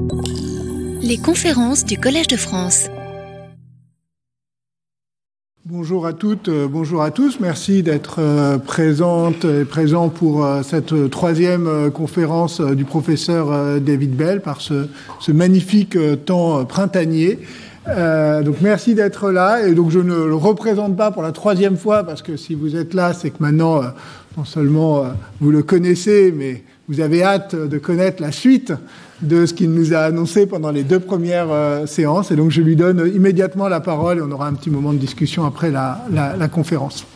Les conférences du Collège de France. Bonjour à toutes, bonjour à tous. Merci d'être présentes et présents pour cette troisième conférence du professeur David Bell par ce magnifique temps printanier. Donc merci d'être là, et donc je ne le représente pas pour la troisième fois, parce que si vous êtes là, c'est que maintenant non seulement vous le connaissez, mais vous avez hâte de connaître la suite de ce qu'il nous a annoncé pendant les deux premières séances, et donc je lui donne immédiatement la parole et on aura un petit moment de discussion après la conférence.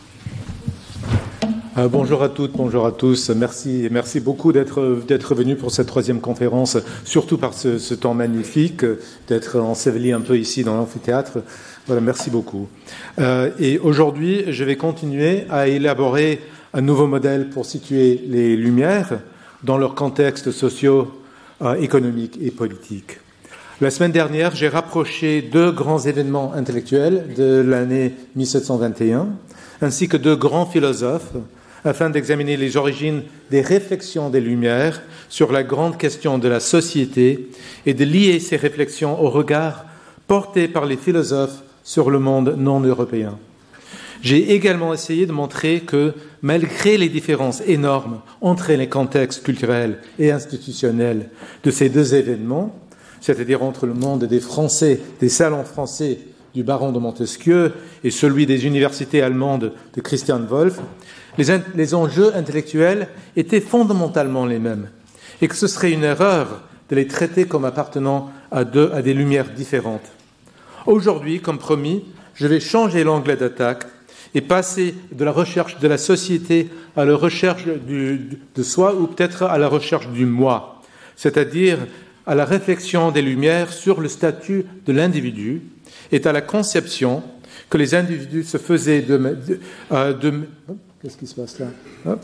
Bonjour à toutes, bonjour à tous. Merci beaucoup d'être venus pour cette troisième conférence, surtout par ce temps magnifique, d'être enseveli un peu ici dans l'amphithéâtre. Voilà, merci beaucoup. Et aujourd'hui, je vais continuer à élaborer un nouveau modèle pour situer les Lumières dans leur contexte socio-économique et politique. La semaine dernière, j'ai rapproché deux grands événements intellectuels de l'année 1721, ainsi que deux grands philosophes, afin d'examiner les origines des réflexions des Lumières sur la grande question de la société et de lier ces réflexions au regard porté par les philosophes sur le monde non européen. J'ai également essayé de montrer que, malgré les différences énormes entre les contextes culturels et institutionnels de ces deux événements, c'est-à-dire entre le monde des Français, des salons français du baron de Montesquieu et celui des universités allemandes de Christian Wolff, les enjeux intellectuels étaient fondamentalement les mêmes, et que ce serait une erreur de les traiter comme appartenant à des lumières différentes. Aujourd'hui, comme promis, je vais changer l'angle d'attaque et passer de la recherche de la société à la recherche de soi, ou peut-être à la recherche du moi, c'est-à-dire à la réflexion des Lumières sur le statut de l'individu et à la conception que les individus se faisaient qu'est-ce qui se passe là ? Hop.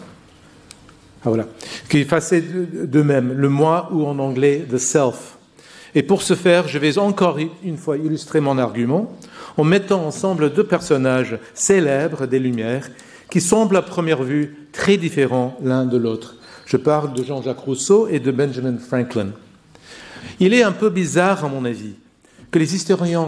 Ah voilà. Qu'ils faisaient d'eux-mêmes, le moi, ou en anglais, the self. Et pour ce faire, je vais encore une fois illustrer mon argument en mettant ensemble deux personnages célèbres des Lumières qui semblent à première vue très différents l'un de l'autre. Je parle de Jean-Jacques Rousseau et de Benjamin Franklin. Il est un peu bizarre, à mon avis, que les historiens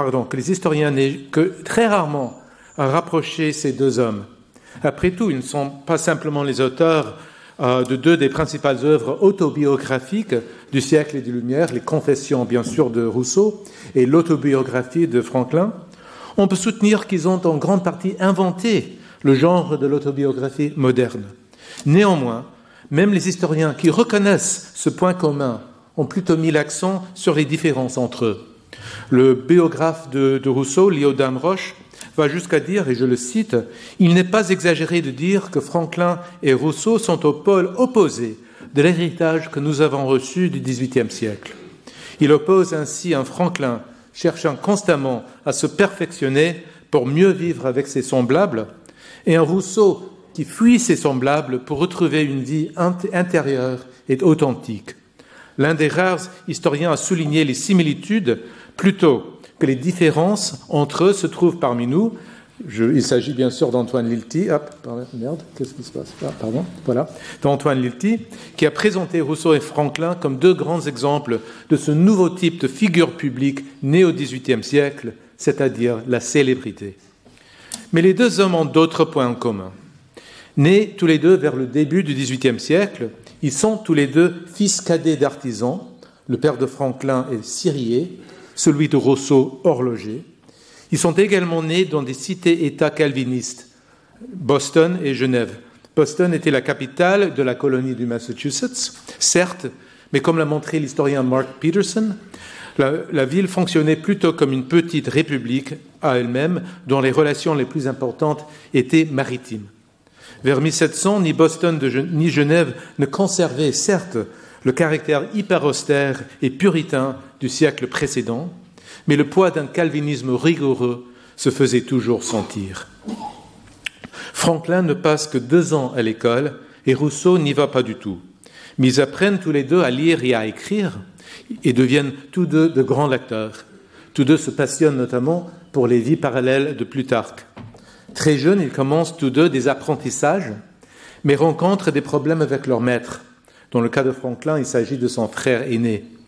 n'aient que très rarement rapproché ces deux hommes. Après tout, ils ne sont pas simplement les auteurs de deux des principales œuvres autobiographiques du siècle des Lumières, les Confessions, bien sûr, de Rousseau et l'autobiographie de Franklin. On peut soutenir qu'ils ont en grande partie inventé le genre de l'autobiographie moderne. Néanmoins, même les historiens qui reconnaissent ce point commun ont plutôt mis l'accent sur les différences entre eux. Le biographe de Rousseau, Léo Damroche, va jusqu'à dire, et je le cite, « Il n'est pas exagéré de dire que Franklin et Rousseau sont au pôle opposé de l'héritage que nous avons reçu du XVIIIe siècle. Il oppose ainsi un Franklin cherchant constamment à se perfectionner pour mieux vivre avec ses semblables, et un Rousseau qui fuit ses semblables pour retrouver une vie intérieure et authentique. L'un des rares historiens à souligner les similitudes plutôt que les différences entre eux se trouvent parmi nous. Il s'agit bien sûr d'Antoine Lilti. Qu'est-ce qui se passe ? D'Antoine Lilti, qui a présenté Rousseau et Franklin comme deux grands exemples de ce nouveau type de figure publique née au XVIIIe siècle, c'est-à-dire la célébrité. Mais les deux hommes ont d'autres points en commun. Nés tous les deux vers le début du XVIIIe siècle, ils sont tous les deux fils cadets d'artisans. Le père de Franklin est scieриer, celui de Rousseau, horloger. Ils sont également nés dans des cités-États calvinistes, Boston et Genève. Boston était la capitale de la colonie du Massachusetts, certes, mais comme l'a montré l'historien Mark Peterson, la ville fonctionnait plutôt comme une petite république à elle-même, dont les relations les plus importantes étaient maritimes. Vers 1700, ni Boston ni Genève ne conservaient, certes, le caractère hyper austère et puritain du siècle précédent, mais le poids d'un calvinisme rigoureux se faisait toujours sentir. Franklin ne passe que 2 ans à l'école et Rousseau n'y va pas du tout. Mais ils apprennent tous les deux à lire et à écrire et deviennent tous deux de grands lecteurs. Tous deux se passionnent notamment pour les vies parallèles de Plutarque. Très jeunes, ils commencent tous deux des apprentissages, mais rencontrent des problèmes avec leur maître. Dans le cas de Franklin, il s'agit de son frère aîné.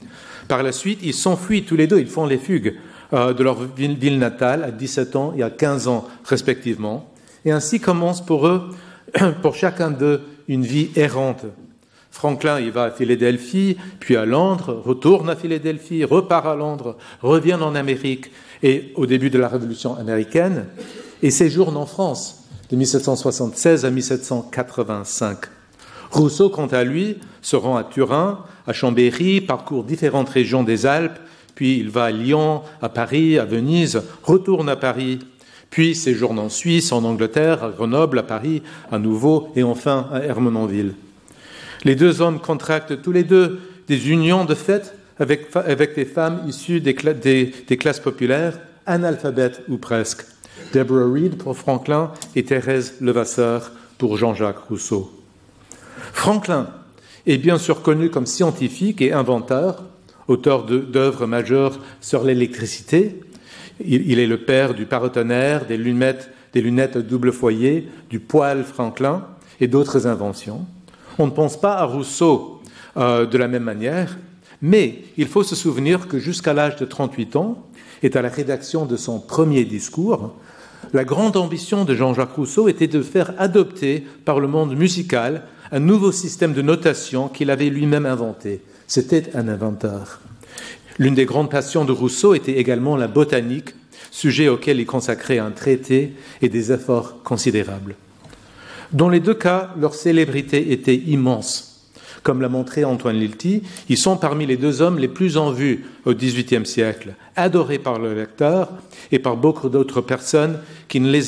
Par la suite, ils s'enfuient tous les deux, ils font les fugues de leur ville natale à 17 ans et à 15 ans respectivement. Et ainsi commence pour eux, pour chacun d'eux, une vie errante. Franklin, il va à Philadelphie, puis à Londres, retourne à Philadelphie, repart à Londres, revient en Amérique et au début de la Révolution américaine et séjourne en France de 1776 à 1785. Rousseau, quant à lui, se rend à Turin, à Chambéry, parcourt différentes régions des Alpes, puis il va à Lyon, à Paris, à Venise, retourne à Paris, puis séjourne en Suisse, en Angleterre, à Grenoble, à Paris, à nouveau, et enfin à Ermenonville. Les deux hommes contractent tous les deux des unions de fait avec des femmes issues des classes populaires, analphabètes ou presque. Deborah Reed pour Franklin et Thérèse Levasseur pour Jean-Jacques Rousseau. Franklin est bien sûr connu comme scientifique et inventeur, auteur d'œuvres majeures sur l'électricité. Il est le père du paratonnerre, des lunettes à double foyer, du poêle Franklin et d'autres inventions. On ne pense pas à Rousseau de la même manière, mais il faut se souvenir que jusqu'à l'âge de 38 ans, et à la rédaction de son premier discours, la grande ambition de Jean-Jacques Rousseau était de faire adopter par le monde musical un nouveau système de notation qu'il avait lui-même inventé. C'était un inventeur. L'une des grandes passions de Rousseau était également la botanique, sujet auquel il consacrait un traité et des efforts considérables. Dans les deux cas, leur célébrité était immense. Comme l'a montré Antoine Lilti, ils sont parmi les deux hommes les plus en vue au XVIIIe siècle, adorés par le lecteur et par beaucoup d'autres personnes qui ne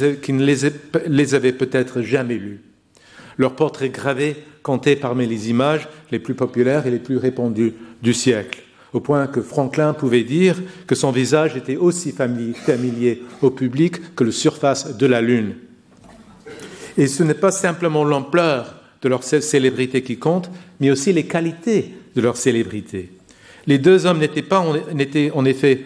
les avaient peut-être jamais lus. Leurs portraits gravés comptaient parmi les images les plus populaires et les plus répandues du siècle, au point que Franklin pouvait dire que son visage était aussi familier au public que la surface de la Lune. Et ce n'est pas simplement l'ampleur de leur célébrité qui compte, mais aussi les qualités de leur célébrité. Les deux hommes n'étaient en effet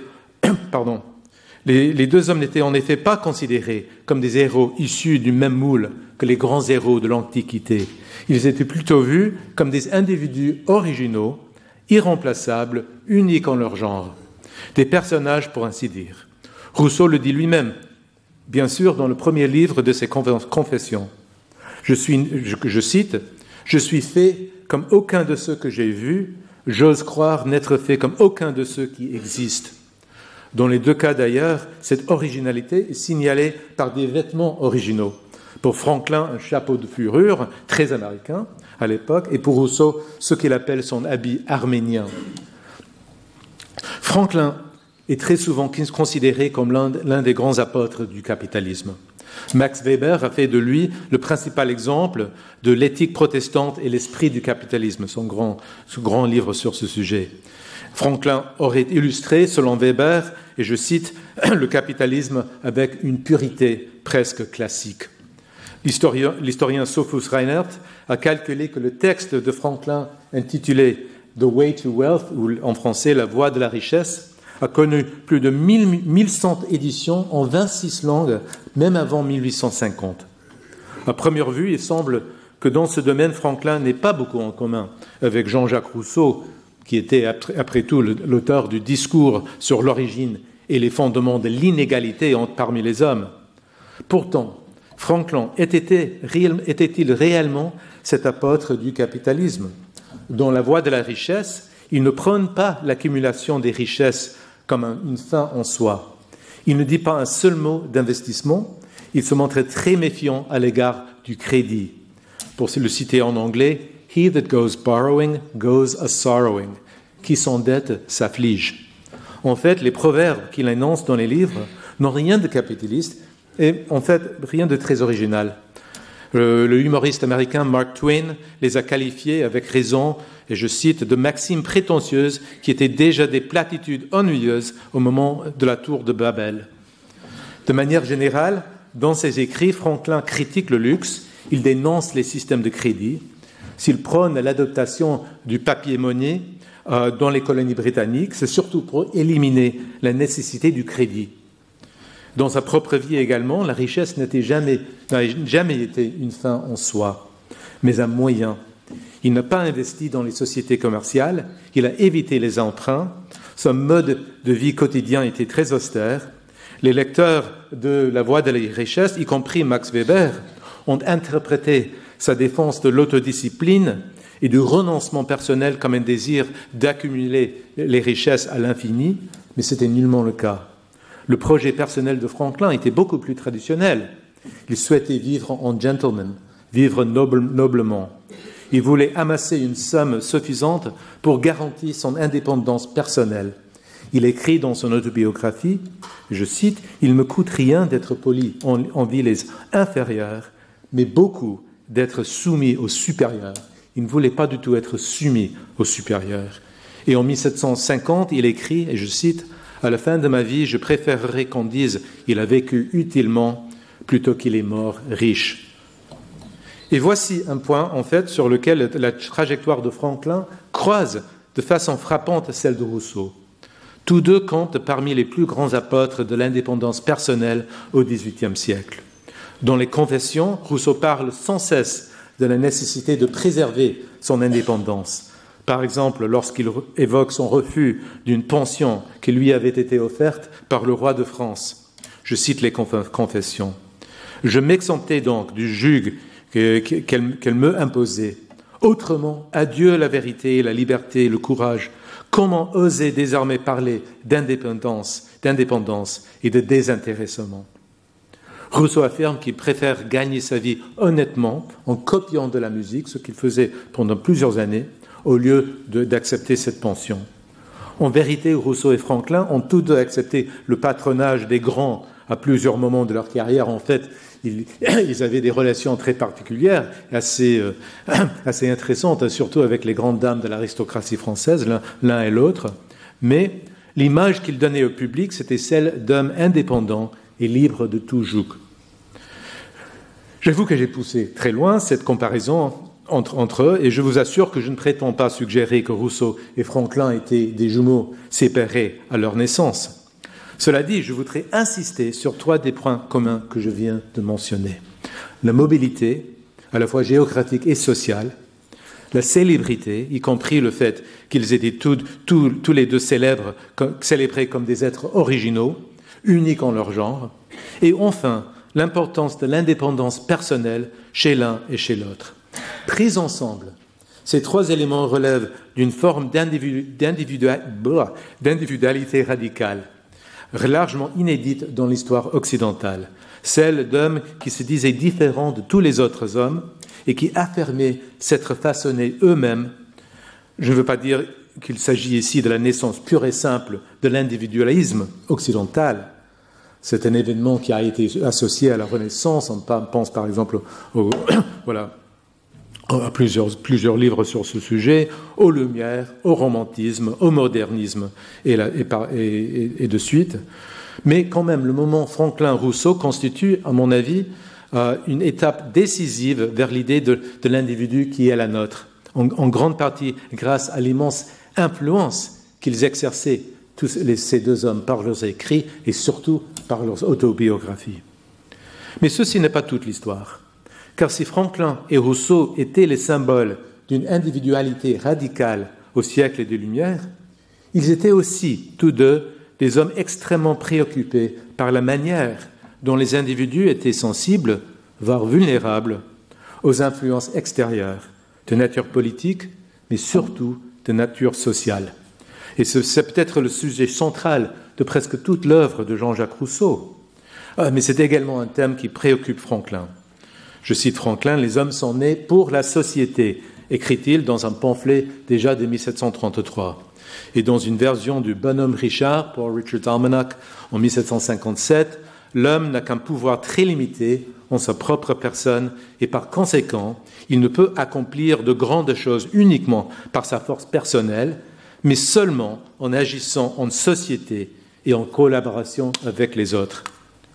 pas considérés comme des héros issus du même moule que les grands héros de l'Antiquité. Ils étaient plutôt vus comme des individus originaux, irremplaçables, uniques en leur genre. Des personnages, pour ainsi dire. Rousseau le dit lui-même, bien sûr, dans le premier livre de ses Confessions. Je cite, « Je suis fait comme aucun de ceux que j'ai vus, j'ose croire n'être fait comme aucun de ceux qui existent. » Dans les deux cas d'ailleurs, cette originalité est signalée par des vêtements originaux. Pour Franklin, un chapeau de fourrure, très américain à l'époque, et pour Rousseau, ce qu'il appelle son habit arménien. Franklin est très souvent considéré comme l'un des grands apôtres du capitalisme. Max Weber a fait de lui le principal exemple de l'éthique protestante et l'esprit du capitalisme, son grand livre sur ce sujet. Franklin aurait illustré, selon Weber, et je cite, le capitalisme avec une pureté presque classique. L'historien Sophus Reinert a calculé que le texte de Franklin intitulé « The Way to Wealth » ou en français « La voie de la richesse » a connu plus de 1100 éditions en 26 langues, même avant 1850. À première vue, il semble que dans ce domaine, Franklin n'ait pas beaucoup en commun avec Jean-Jacques Rousseau, qui était après tout l'auteur du discours sur l'origine et les fondements de l'inégalité parmi les hommes. Pourtant, Franklin était-il réellement cet apôtre du capitalisme? Dans La voie de la richesse, il ne prône pas l'accumulation des richesses comme une fin en soi. Il ne dit pas un seul mot d'investissement. Il se montrait très méfiant à l'égard du crédit. Pour le citer en anglais, « He that goes borrowing goes a-sorrowing » qui s'endette s'afflige. En fait, les proverbes qu'il énonce dans les livres n'ont rien de capitaliste et en fait rien de très original. Le humoriste américain Mark Twain les a qualifiés avec raison, et je cite, de maximes prétentieuses qui étaient déjà des platitudes ennuyeuses au moment de la tour de Babel. De manière générale, dans ses écrits, Franklin critique le luxe, il dénonce les systèmes de crédit, s'il prône l'adoption du papier-monnaie dans les colonies britanniques, c'est surtout pour éliminer la nécessité du crédit. Dans sa propre vie également, la richesse n'a jamais été une fin en soi, mais un moyen. Il n'a pas investi dans les sociétés commerciales, il a évité les emprunts, son mode de vie quotidien était très austère. Les lecteurs de La Voie de la richesse, y compris Max Weber, ont interprété sa défense de l'autodiscipline et du renoncement personnel comme un désir d'accumuler les richesses à l'infini, mais c'était nullement le cas. Le projet personnel de Franklin était beaucoup plus traditionnel. Il souhaitait vivre en gentleman, vivre noblement. Il voulait amasser une somme suffisante pour garantir son indépendance personnelle. Il écrit dans son autobiographie, je cite, « Il me coûte rien d'être poli envers les inférieurs, mais beaucoup d'être soumis aux supérieurs. » Il ne voulait pas du tout être soumis aux supérieurs. Et en 1750, il écrit, et je cite, « À la fin de ma vie, je préférerais qu'on dise « Il a vécu utilement » plutôt qu'il est mort riche. » Et voici un point, en fait, sur lequel la trajectoire de Franklin croise de façon frappante celle de Rousseau. Tous deux comptent parmi les plus grands apôtres de l'indépendance personnelle au XVIIIe siècle. Dans les Confessions, Rousseau parle sans cesse de la nécessité de préserver son indépendance. Par exemple, lorsqu'il évoque son refus d'une pension qui lui avait été offerte par le roi de France. Je cite les Confessions. « Je m'exemptais donc du joug qu'elle me imposait. Autrement, adieu la vérité, la liberté, le courage. Comment oser désormais parler d'indépendance et de désintéressement ?» Rousseau affirme qu'il préfère gagner sa vie honnêtement en copiant de la musique, ce qu'il faisait pendant plusieurs années, au lieu d'accepter cette pension. En vérité, Rousseau et Franklin ont tous deux accepté le patronage des grands à plusieurs moments de leur carrière. En fait, ils avaient des relations très particulières, assez intéressantes, surtout avec les grandes dames de l'aristocratie française, l'un et l'autre. Mais l'image qu'ils donnaient au public, c'était celle d'hommes indépendants et libres de tout joug. J'avoue que j'ai poussé très loin cette comparaison entre eux, et je vous assure que je ne prétends pas suggérer que Rousseau et Franklin étaient des jumeaux séparés à leur naissance. Cela dit, je voudrais insister sur 3 des points communs que je viens de mentionner. La mobilité, à la fois géographique et sociale, la célébrité, y compris le fait qu'ils étaient tous les deux célébrés comme des êtres originaux, uniques en leur genre, et enfin, l'importance de l'indépendance personnelle chez l'un et chez l'autre. Pris ensemble, ces 3 éléments relèvent d'une forme d'individualité radicale, largement inédite dans l'histoire occidentale, celle d'hommes qui se disaient différents de tous les autres hommes et qui affirmaient s'être façonnés eux-mêmes. Je ne veux pas dire qu'il s'agit ici de la naissance pure et simple de l'individualisme occidental. C'est un événement qui a été associé à la Renaissance. On pense par exemple à plusieurs livres sur ce sujet, aux Lumières, au romantisme, au modernisme et de suite. Mais quand même, le moment Franklin-Rousseau constitue, à mon avis, une étape décisive vers l'idée de l'individu qui est la nôtre, en grande partie grâce à l'immense influence qu'ils exerçaient, ces 2 hommes, par leurs écrits et surtout par leurs autobiographies. Mais ceci n'est pas toute l'histoire. Car si Franklin et Rousseau étaient les symboles d'une individualité radicale au siècle des Lumières, ils étaient aussi, tous deux, des hommes extrêmement préoccupés par la manière dont les individus étaient sensibles, voire vulnérables, aux influences extérieures, de nature politique, mais surtout de nature sociale. Et c'est peut-être le sujet central de presque toute l'œuvre de Jean-Jacques Rousseau. Mais c'est également un thème qui préoccupe Franklin. Je cite Franklin, « Les hommes sont nés pour la société », écrit-il dans un pamphlet déjà de 1733. Et dans une version du Bonhomme Richard, pour Richard's Almanac, en 1757, l'homme n'a qu'un pouvoir très limité en sa propre personne et par conséquent, il ne peut accomplir de grandes choses uniquement par sa force personnelle, mais seulement en agissant en société et en collaboration avec les autres.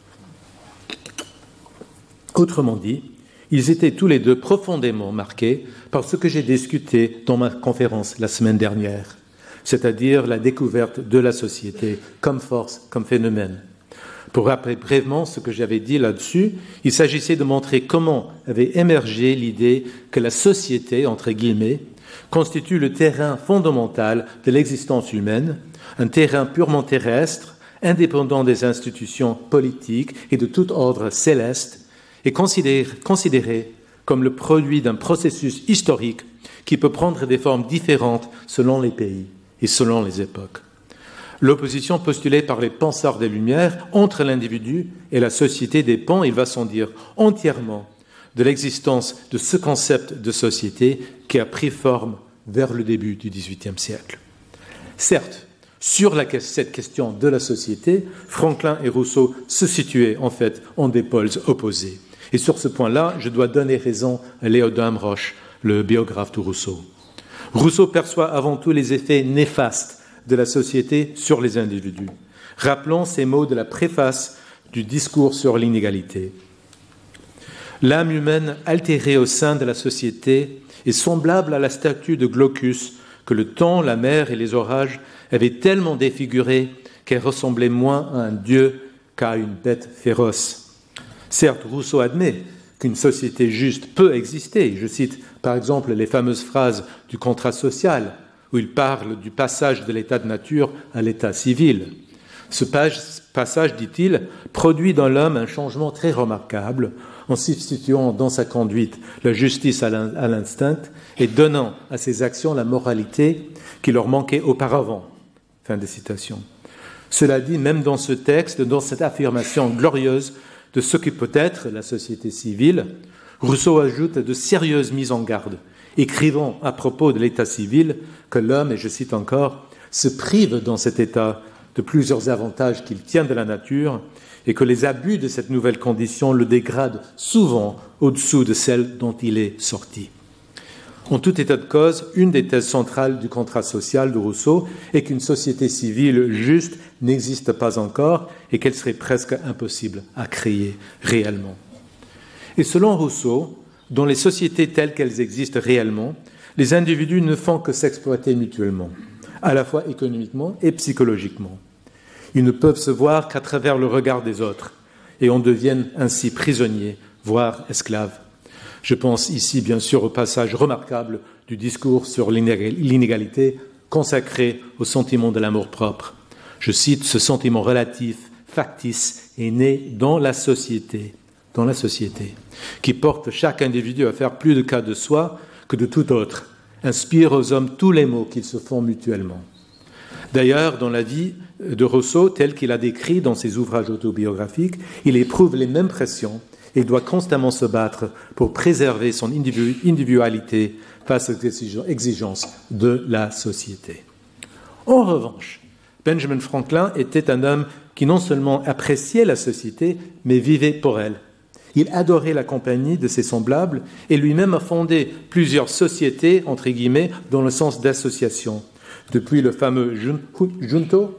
Autrement dit, ils étaient tous les deux profondément marqués par ce que j'ai discuté dans ma conférence la semaine dernière, c'est-à-dire la découverte de la société comme force, comme phénomène. Pour rappeler brièvement ce que j'avais dit là-dessus, il s'agissait de montrer comment avait émergé l'idée que la société, entre guillemets, constitue le terrain fondamental de l'existence humaine, un terrain purement terrestre, indépendant des institutions politiques et de tout ordre céleste, et considéré comme le produit d'un processus historique qui peut prendre des formes différentes selon les pays et selon les époques. L'opposition postulée par les penseurs des Lumières entre l'individu et la société dépend, il va sans dire, entièrement de l'existence de ce concept de société qui a pris forme vers le début du XVIIIe siècle. Certes, sur cette question de la société, Franklin et Rousseau se situaient en fait en des pôles opposés. Et sur ce point-là, je dois donner raison à Léodame Roche, le biographe de Rousseau. Rousseau perçoit avant tout les effets néfastes de la société sur les individus. Rappelons ces mots de la préface du discours sur l'inégalité. L'âme humaine altérée au sein de la société est semblable à la statue de Glaucus que le temps, la mer et les orages avaient tellement défigurée qu'elle ressemblait moins à un dieu qu'à une bête féroce. Certes, Rousseau admet qu'une société juste peut exister. Je cite par exemple les fameuses phrases du contrat social, où il parle du passage de l'état de nature à l'état civil. Ce passage, dit-il, produit dans l'homme un changement très remarquable en substituant dans sa conduite la justice à l'instinct et donnant à ses actions la moralité qui leur manquait auparavant. Fin de citation. Cela dit, même dans ce texte, dans cette affirmation glorieuse de ce qui peut être la société civile, Rousseau ajoute de sérieuses mises en garde, écrivant à propos de l'état civil que l'homme, et je cite encore, se prive dans cet état de plusieurs avantages qu'il tient de la nature et que les abus de cette nouvelle condition le dégradent souvent au-dessous de celle dont il est sorti. En tout état de cause, une des thèses centrales du contrat social de Rousseau est qu'une société civile juste n'existe pas encore et qu'elle serait presque impossible à créer réellement. Et selon Rousseau, dans les sociétés telles qu'elles existent réellement, les individus ne font que s'exploiter mutuellement, à la fois économiquement et psychologiquement. Ils ne peuvent se voir qu'à travers le regard des autres et en deviennent ainsi prisonniers, voire esclaves. Je pense ici bien sûr au passage remarquable du discours sur l'inégalité consacré au sentiment de l'amour-propre. Je cite, ce sentiment relatif, factice, est né dans la société, qui porte chaque individu à faire plus de cas de soi que de tout autre, inspire aux hommes tous les maux qu'ils se font mutuellement. D'ailleurs, dans la vie de Rousseau, telle qu'il a décrit dans ses ouvrages autobiographiques, il éprouve les mêmes pressions et doit constamment se battre pour préserver son individualité face aux exigences de la société. En revanche, Benjamin Franklin était un homme qui non seulement appréciait la société, mais vivait pour elle. Il adorait la compagnie de ses semblables et lui-même a fondé plusieurs sociétés, entre guillemets, dans le sens d'association. Depuis le fameux Junto,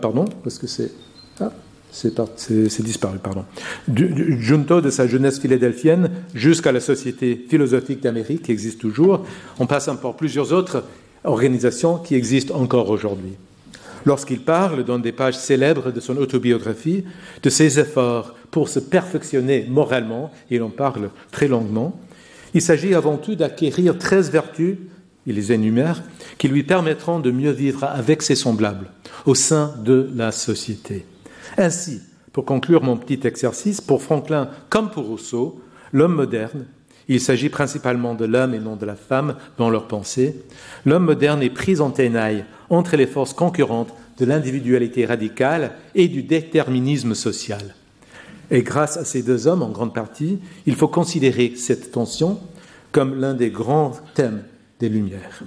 c'est disparu, pardon. Du Junto de sa jeunesse philadelphienne jusqu'à la Société philosophique d'Amérique qui existe toujours, on passe par plusieurs autres organisations qui existent encore aujourd'hui. Lorsqu'il parle, dans des pages célèbres de son autobiographie, de ses efforts pour se perfectionner moralement, il en parle très longuement, il s'agit avant tout d'acquérir 13 vertus, il les énumère, qui lui permettront de mieux vivre avec ses semblables, au sein de la société. Ainsi, pour conclure mon petit exercice, pour Franklin comme pour Rousseau, l'homme moderne, il s'agit principalement de l'homme et non de la femme dans leur pensée, l'homme moderne est pris en tenaille entre les forces concurrentes de l'individualité radicale et du déterminisme social. Et grâce à ces deux hommes, en grande partie, il faut considérer cette tension comme l'un des grands thèmes des Lumières.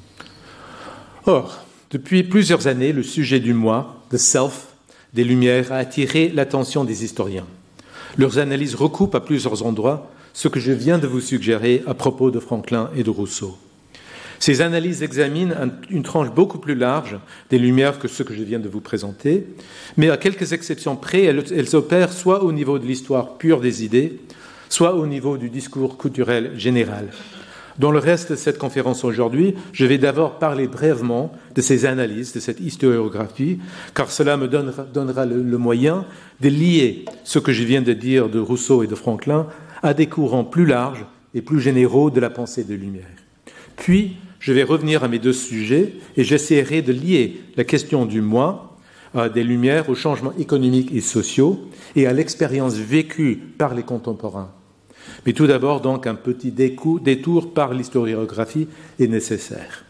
Or, depuis plusieurs années, le sujet du moi, the self, des Lumières a attiré l'attention des historiens. Leurs analyses recoupent à plusieurs endroits ce que je viens de vous suggérer à propos de Franklin et de Rousseau. Ces analyses examinent une tranche beaucoup plus large des Lumières que ce que je viens de vous présenter, mais à quelques exceptions près, elles opèrent soit au niveau de l'histoire pure des idées, soit au niveau du discours culturel général. Dans le reste de cette conférence aujourd'hui, je vais d'abord parler brièvement de ces analyses, de cette historiographie, car cela me donnera le moyen de lier ce que je viens de dire de Rousseau et de Franklin à des courants plus larges et plus généraux de la pensée des Lumières. Puis, je vais revenir à mes deux sujets et j'essaierai de lier la question du moi, des Lumières, aux changements économiques et sociaux et à l'expérience vécue par les contemporains. Mais tout d'abord, donc, un petit détour par l'historiographie est nécessaire.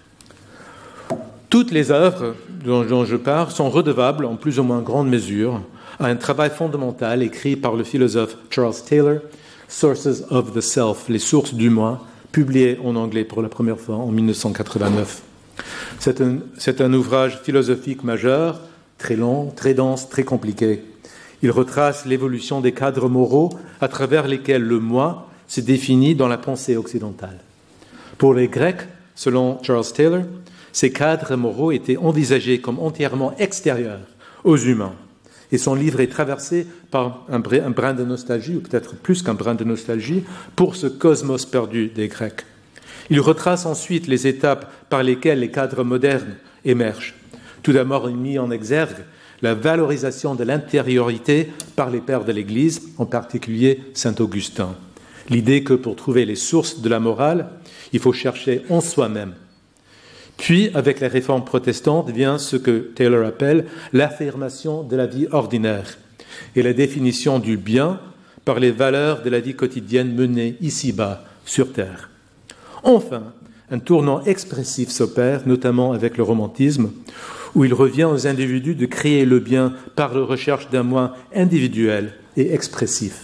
Toutes les œuvres dont je parle sont redevables, en plus ou moins grande mesure, à un travail fondamental écrit par le philosophe Charles Taylor, Sources of the Self, les sources du moi, publié en anglais pour la première fois en 1989. C'est un ouvrage philosophique majeur, très long, très dense, très compliqué. Il retrace l'évolution des cadres moraux à travers lesquels le moi se définit dans la pensée occidentale. Pour les Grecs, selon Charles Taylor, ces cadres moraux étaient envisagés comme entièrement extérieurs aux humains. Et son livre est traversé par un brin de nostalgie, ou peut-être plus qu'un brin de nostalgie, pour ce cosmos perdu des Grecs. Il retrace ensuite les étapes par lesquelles les cadres modernes émergent. Tout d'abord, il mit en exergue la valorisation de l'intériorité par les pères de l'Église, en particulier saint Augustin. L'idée que pour trouver les sources de la morale, il faut chercher en soi-même. Puis, avec la réforme protestante, vient ce que Taylor appelle l'affirmation de la vie ordinaire et la définition du bien par les valeurs de la vie quotidienne menée ici-bas, sur Terre. Enfin, un tournant expressif s'opère, notamment avec le romantisme, où il revient aux individus de créer le bien par la recherche d'un moi individuel et expressif.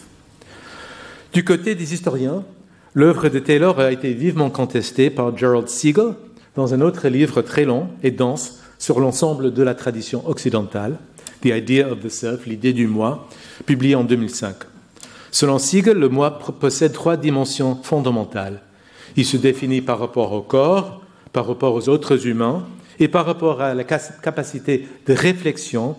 Du côté des historiens, l'œuvre de Taylor a été vivement contestée par Gerald Siegel dans un autre livre très long et dense sur l'ensemble de la tradition occidentale, The Idea of the Self, l'idée du moi, publié en 2005. Selon Siegel, le moi possède 3 dimensions fondamentales. Il se définit par rapport au corps, par rapport aux autres humains, et par rapport à la capacité de réflexion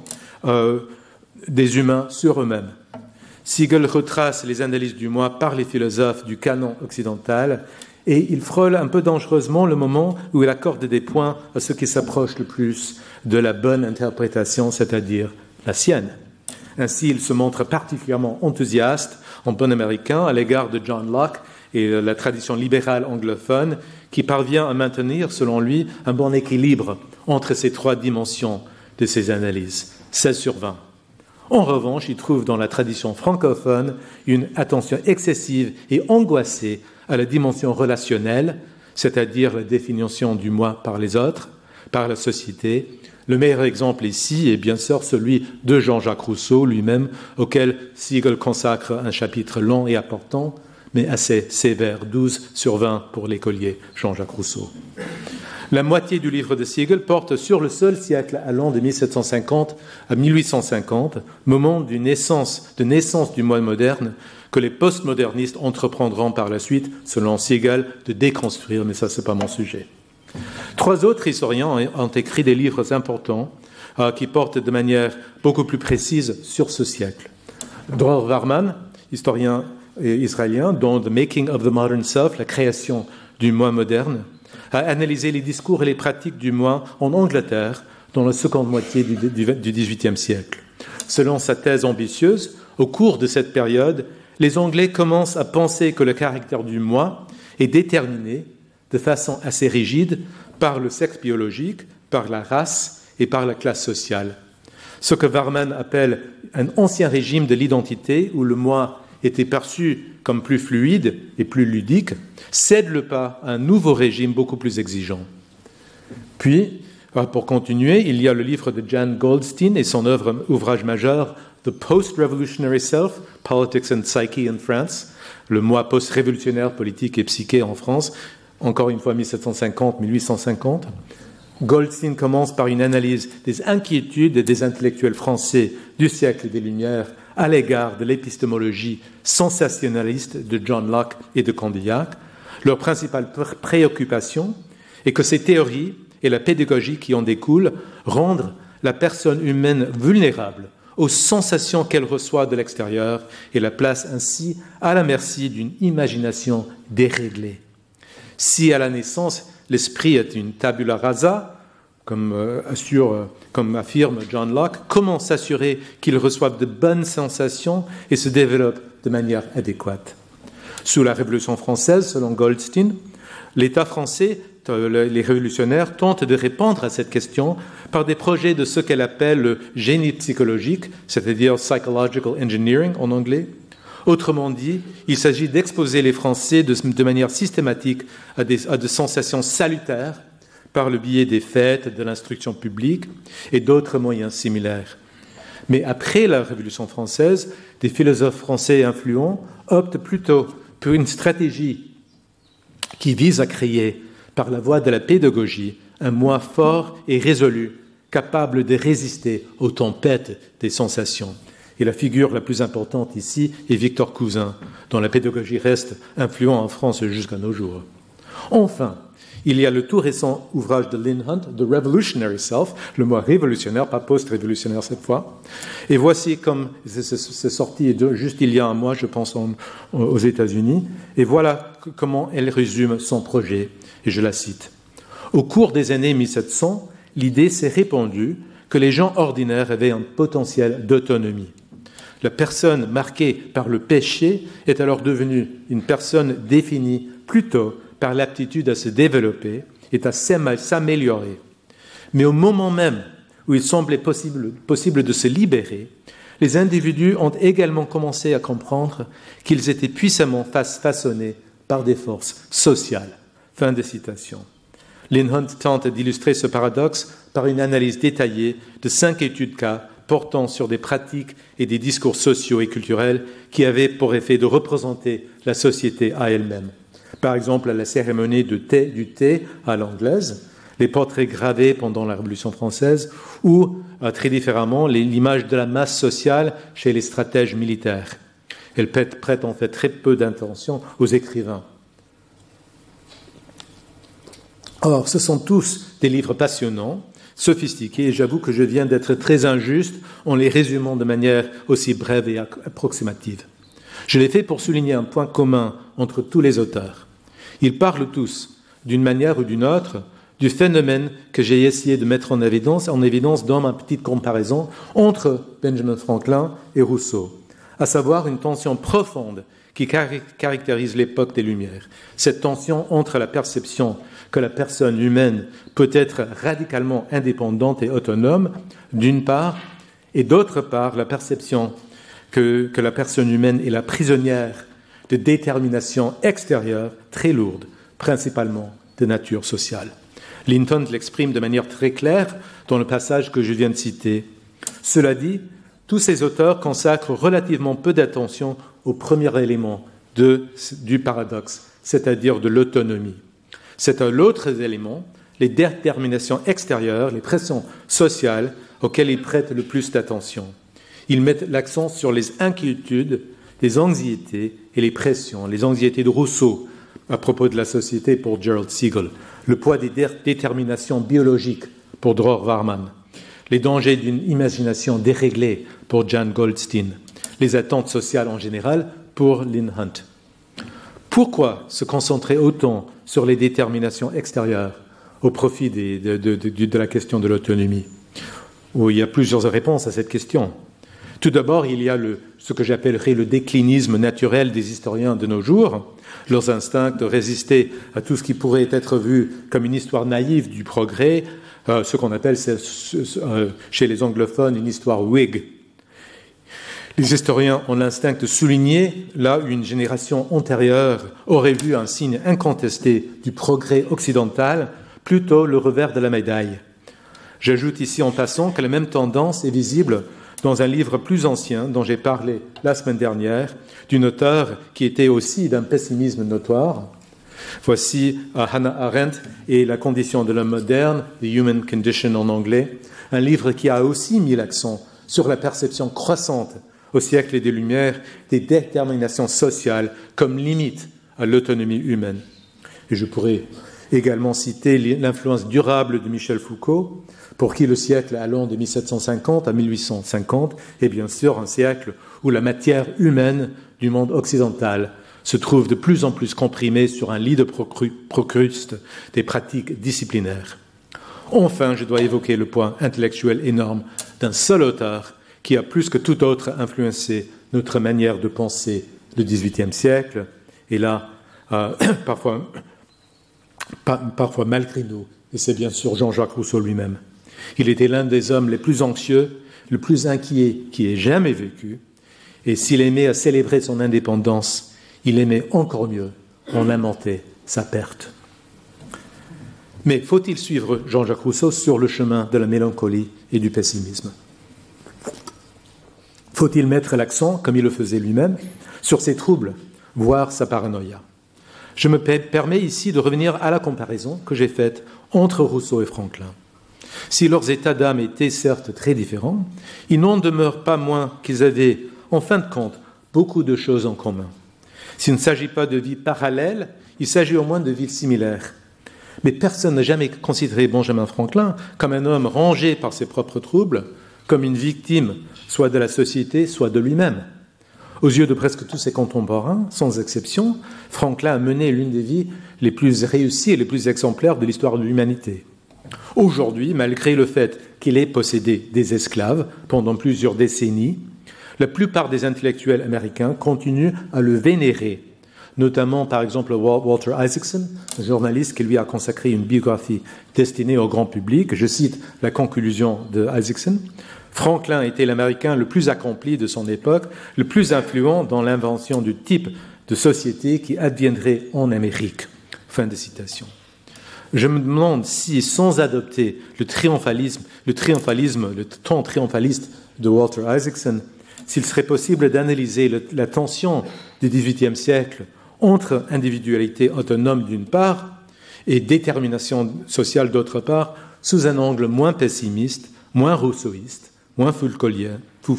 des humains sur eux-mêmes. Siegel retrace les analyses du moi par les philosophes du canon occidental et il frôle un peu dangereusement le moment où il accorde des points à ce qui s'approche le plus de la bonne interprétation, c'est-à-dire la sienne. Ainsi, il se montre particulièrement enthousiaste, en bon américain, à l'égard de John Locke et la tradition libérale anglophone qui parvient à maintenir, selon lui, un bon équilibre entre ces 3 dimensions de ses analyses, 16 sur 20. En revanche, il trouve dans la tradition francophone une attention excessive et angoissée à la dimension relationnelle, c'est-à-dire la définition du moi par les autres, par la société. Le meilleur exemple ici est bien sûr celui de Jean-Jacques Rousseau lui-même, auquel Siegel consacre un chapitre long et important, mais assez sévère, 12 sur 20 pour l'écolier Jean-Jacques Rousseau. La moitié du livre de Siegel porte sur le seul siècle allant de 1750 à 1850, moment de naissance du moi moderne, que les postmodernistes entreprendront par la suite, selon Siegel, de déconstruire, mais ça, ce n'est pas mon sujet. 3 autres historiens ont écrit des livres importants qui portent de manière beaucoup plus précise sur ce siècle. Dror Warman, historien israélien, dont The Making of the Modern Self, la création du moi moderne, a analysé les discours et les pratiques du moi en Angleterre dans la seconde moitié du XVIIIe siècle. Selon sa thèse ambitieuse, au cours de cette période, les Anglais commencent à penser que le caractère du moi est déterminé de façon assez rigide par le sexe biologique, par la race et par la classe sociale. Ce que Warman appelle un ancien régime de l'identité où le moi était perçu comme plus fluide et plus ludique, cède le pas à un nouveau régime beaucoup plus exigeant. Puis, pour continuer, il y a le livre de Jan Goldstein et son ouvrage majeur The Post-Revolutionary Self, Politics and Psyche in France, le moi post-révolutionnaire politique et psyché en France, encore une fois 1750-1850. Goldstein commence par une analyse des inquiétudes des intellectuels français du siècle des Lumières à l'égard de l'épistémologie sensationnaliste de John Locke et de Condillac. Leur principale préoccupation est que ces théories et la pédagogie qui en découlent rendent la personne humaine vulnérable aux sensations qu'elle reçoit de l'extérieur et la place ainsi à la merci d'une imagination déréglée. Si à la naissance, l'esprit est une tabula rasa, comme affirme John Locke, comment s'assurer qu'il reçoive de bonnes sensations et se développe de manière adéquate? Sous la Révolution française, selon Goldstein, l'État français, les révolutionnaires, tentent de répondre à cette question par des projets de ce qu'elle appelle le génie psychologique, c'est-à-dire psychological engineering en anglais. Autrement dit, il s'agit d'exposer les Français de manière systématique à des sensations salutaires par le biais des fêtes, de l'instruction publique et d'autres moyens similaires. Mais après la Révolution française, des philosophes français influents optent plutôt pour une stratégie qui vise à créer, par la voie de la pédagogie, un moi fort et résolu, capable de résister aux tempêtes des sensations. Et la figure la plus importante ici est Victor Cousin, dont la pédagogie reste influente en France jusqu'à nos jours. Enfin, il y a le tout récent ouvrage de Lynn Hunt, The Revolutionary Self, le mot révolutionnaire, pas post-révolutionnaire cette fois. Et voici comme c'est sorti juste il y a un mois, je pense, aux États-Unis. Et voilà comment elle résume son projet. Et je la cite. Au cours des années 1700, l'idée s'est répandue que les gens ordinaires avaient un potentiel d'autonomie. La personne marquée par le péché est alors devenue une personne définie plutôt par l'aptitude à se développer et à s'améliorer. Mais au moment même où il semblait possible de se libérer, les individus ont également commencé à comprendre qu'ils étaient puissamment façonnés par des forces sociales. Fin de citation. Lynn Hunt tente d'illustrer ce paradoxe par une analyse détaillée de 5 études cas portant sur des pratiques et des discours sociaux et culturels qui avaient pour effet de représenter la société à elle-même. Par exemple, à la cérémonie du thé à l'anglaise, les portraits gravés pendant la Révolution française ou, très différemment, l'image de la masse sociale chez les stratèges militaires. Elle prête en fait très peu d'attention aux écrivains. Or, ce sont tous des livres passionnants, sophistiqués, et j'avoue que je viens d'être très injuste en les résumant de manière aussi brève et approximative. Je l'ai fait pour souligner un point commun entre tous les auteurs. Ils parlent tous, d'une manière ou d'une autre, du phénomène que j'ai essayé de mettre en évidence dans ma petite comparaison entre Benjamin Franklin et Rousseau, à savoir une tension profonde qui caractérise l'époque des Lumières. Cette tension entre la perception que la personne humaine peut être radicalement indépendante et autonome, d'une part, et d'autre part, la perception que la personne humaine est la prisonnière de déterminations extérieures très lourdes, principalement de nature sociale. Linton l'exprime de manière très claire dans le passage que je viens de citer. Cela dit, tous ces auteurs consacrent relativement peu d'attention au premier élément du paradoxe, c'est-à-dire de l'autonomie. C'est à l'autre élément, les déterminations extérieures, les pressions sociales, auxquelles ils prêtent le plus d'attention. Ils mettent l'accent sur les inquiétudes, les anxiétés et les pressions, les anxiétés de Rousseau à propos de la société pour Gerald Siegel, le poids des déterminations biologiques pour Dror Warman, les dangers d'une imagination déréglée pour Jan Goldstein, les attentes sociales en général pour Lynn Hunt. Pourquoi se concentrer autant sur les déterminations extérieures au profit de la question de l'autonomie? Il y a plusieurs réponses à cette question. Tout d'abord, il y a ce que j'appellerais le déclinisme naturel des historiens de nos jours, leurs instincts de résister à tout ce qui pourrait être vu comme une histoire naïve du progrès, ce qu'on appelle chez les anglophones une histoire Whig. Les historiens ont l'instinct de souligner là où une génération antérieure aurait vu un signe incontesté du progrès occidental, plutôt le revers de la médaille. J'ajoute ici en passant que la même tendance est visible dans un livre plus ancien dont j'ai parlé la semaine dernière, d'une auteure qui était aussi d'un pessimisme notoire. Voici Hannah Arendt et la condition de l'homme moderne, The Human Condition en anglais, un livre qui a aussi mis l'accent sur la perception croissante au siècle des Lumières des déterminations sociales comme limite à l'autonomie humaine. Et je pourrais également citer l'influence durable de Michel Foucault, pour qui le siècle allant de 1750 à 1850 est bien sûr un siècle où la matière humaine du monde occidental se trouve de plus en plus comprimé sur un lit de procruste des pratiques disciplinaires. Enfin, je dois évoquer le poids intellectuel énorme d'un seul auteur qui a plus que tout autre influencé notre manière de penser le XVIIIe siècle, et là, parfois malgré nous, et c'est bien sûr Jean-Jacques Rousseau lui-même. Il était l'un des hommes les plus anxieux, le plus inquiet qui ait jamais vécu, et s'il aimait à célébrer son indépendance, il aimait encore mieux en lamenter sa perte. Mais faut-il suivre Jean-Jacques Rousseau sur le chemin de la mélancolie et du pessimisme? Faut-il mettre l'accent, comme il le faisait lui-même, sur ses troubles, voire sa paranoïa? Je me permets ici de revenir à la comparaison que j'ai faite entre Rousseau et Franklin. Si leurs états d'âme étaient certes très différents, il n'en demeure pas moins qu'ils avaient, en fin de compte, beaucoup de choses en commun. S'il ne s'agit pas de vies parallèles, il s'agit au moins de vies similaires. Mais personne n'a jamais considéré Benjamin Franklin comme un homme rangé par ses propres troubles, comme une victime, soit de la société, soit de lui-même. Aux yeux de presque tous ses contemporains, sans exception, Franklin a mené l'une des vies les plus réussies et les plus exemplaires de l'histoire de l'humanité. Aujourd'hui, malgré le fait qu'il ait possédé des esclaves pendant plusieurs décennies, la plupart des intellectuels américains continuent à le vénérer, notamment par exemple Walter Isaacson, un journaliste qui lui a consacré une biographie destinée au grand public. Je cite la conclusion de Isaacson. Franklin était l'Américain le plus accompli de son époque, le plus influent dans l'invention du type de société qui adviendrait en Amérique. Fin de citation. Je me demande si, sans adopter le ton triomphaliste de Walter Isaacson, s'il serait possible d'analyser la tension du XVIIIe siècle entre individualité autonome d'une part et détermination sociale d'autre part, sous un angle moins pessimiste, moins rousseauiste, moins Foucaultien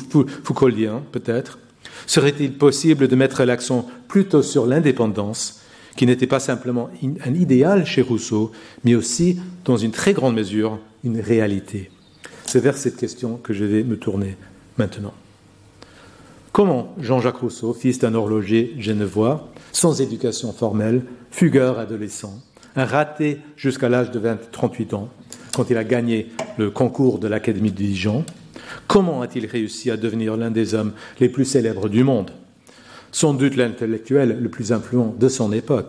peut-être. Serait-il possible de mettre l'accent plutôt sur l'indépendance, qui n'était pas simplement un idéal chez Rousseau, mais aussi, dans une très grande mesure, une réalité? C'est vers cette question que je vais me tourner maintenant. Comment Jean-Jacques Rousseau, fils d'un horloger genevois, sans éducation formelle, fugueur adolescent, un raté jusqu'à l'âge de 38 ans, quand il a gagné le concours de l'Académie de Dijon, comment a-t-il réussi à devenir l'un des hommes les plus célèbres du monde? Sans doute l'intellectuel le plus influent de son époque.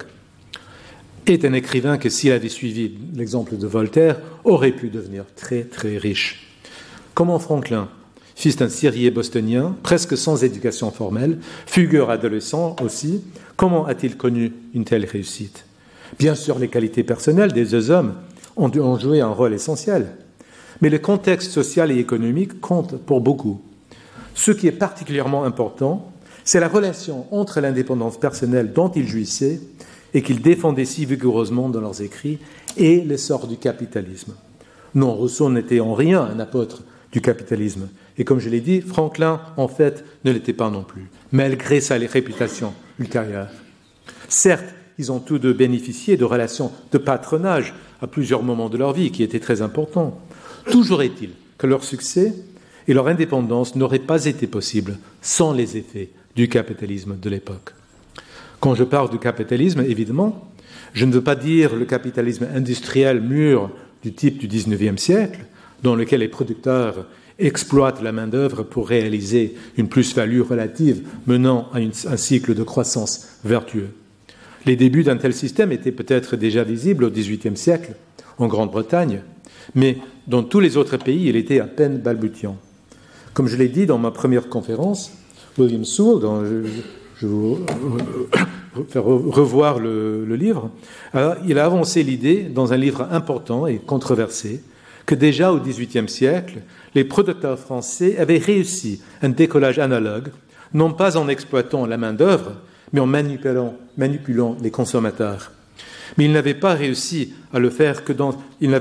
Est un écrivain que, s'il avait suivi l'exemple de Voltaire, aurait pu devenir très très riche. Comment Franklin, fils d'un serrurier bostonien, presque sans éducation formelle, fugueur adolescent aussi, comment a-t-il connu une telle réussite? Bien sûr, les qualités personnelles des deux hommes ont joué un rôle essentiel, mais le contexte social et économique compte pour beaucoup. Ce qui est particulièrement important, c'est la relation entre l'indépendance personnelle dont ils jouissaient et qu'ils défendaient si vigoureusement dans leurs écrits et l'essor du capitalisme. Non, Rousseau n'était en rien un apôtre du capitalisme. Et comme je l'ai dit, Franklin, en fait, ne l'était pas non plus, malgré sa réputation ultérieure. Certes, ils ont tous deux bénéficié de relations de patronage à plusieurs moments de leur vie, qui étaient très importants. Toujours est-il que leur succès et leur indépendance n'auraient pas été possibles sans les effets du capitalisme de l'époque. Quand je parle du capitalisme, évidemment, je ne veux pas dire le capitalisme industriel mûr du type du XIXe siècle, dans lequel les producteurs exploitent la main-d'œuvre pour réaliser une plus-value relative menant à un cycle de croissance vertueux. Les débuts d'un tel système étaient peut-être déjà visibles au XVIIIe siècle en Grande-Bretagne, mais dans tous les autres pays, il était à peine balbutiant. Comme je l'ai dit dans ma première conférence, William Sewell, dont je vous faire revoir le livre, il a avancé l'idée dans un livre important et controversé que déjà au XVIIIe siècle, les producteurs français avaient réussi un décollage analogue, non pas en exploitant la main-d'œuvre, mais en manipulant les consommateurs. Mais ils n'avaient réussi à le faire que dans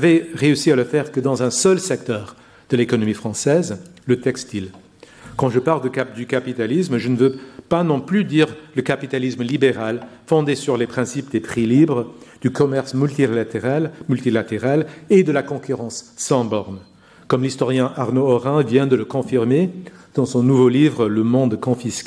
un seul secteur de l'économie française, le textile. Quand je parle du capitalisme, je ne veux pas non plus dire le capitalisme libéral, fondé sur les principes des prix libres, du commerce multilatéral et de la concurrence sans bornes. Comme l'historien Arnaud Orin vient de le confirmer dans son nouveau livre « Le monde confisqué »,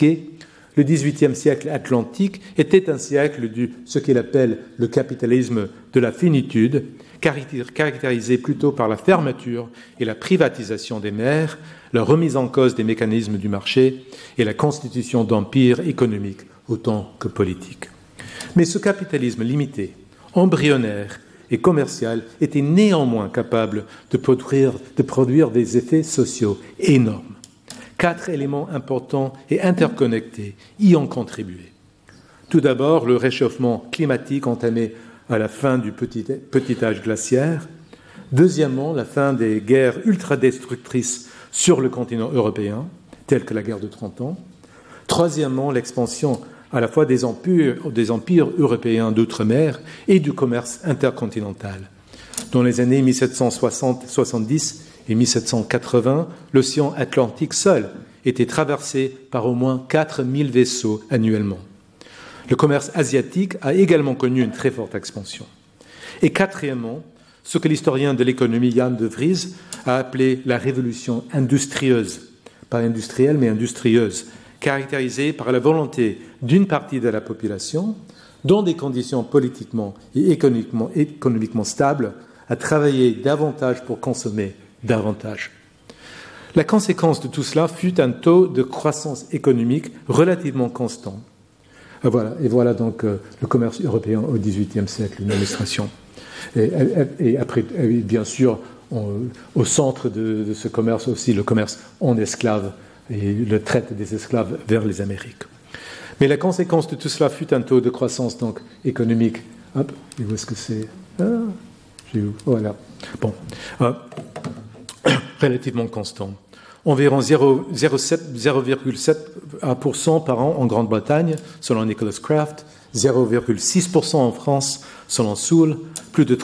le XVIIIe siècle atlantique était un siècle de ce qu'il appelle le capitalisme de la finitude, caractérisé plutôt par la fermeture et la privatisation des mers, la remise en cause des mécanismes du marché et la constitution d'empires économiques autant que politiques. Mais ce capitalisme limité, embryonnaire et commercial était néanmoins capable de produire des effets sociaux énormes. 4 éléments importants et interconnectés y ont contribué. Tout d'abord, le réchauffement climatique entamé à la fin du petit âge glaciaire. Deuxièmement, la fin des guerres ultra-destructrices sur le continent européen, telles que la guerre de 30 ans. Troisièmement, l'expansion à la fois des empires européens d'outre-mer et du commerce intercontinental. Dans les années 1760-70 et 1780, l'océan Atlantique seul était traversé par au moins 4000 vaisseaux annuellement. Le commerce asiatique a également connu une très forte expansion. Et quatrièmement, ce que l'historien de l'économie Jan de Vries a appelé la révolution industrieuse, pas industrielle mais industrieuse, caractérisée par la volonté d'une partie de la population, dans des conditions politiquement et économiquement stables, à travailler davantage pour consommer davantage. La conséquence de tout cela fut un taux de croissance économique relativement constant. Et voilà donc le commerce européen au XVIIIe siècle, une illustration. Et après, bien sûr, au centre de ce commerce aussi, le commerce en esclaves et le traite des esclaves vers les Amériques. Mais la conséquence de tout cela fut un taux de croissance donc économique. Hop, et où est-ce que c'est ? Voilà. Bon, relativement constant. Environ 0,7% par an en Grande-Bretagne, selon Nicholas Kraft, 0,6% en France, selon Sewell, plus de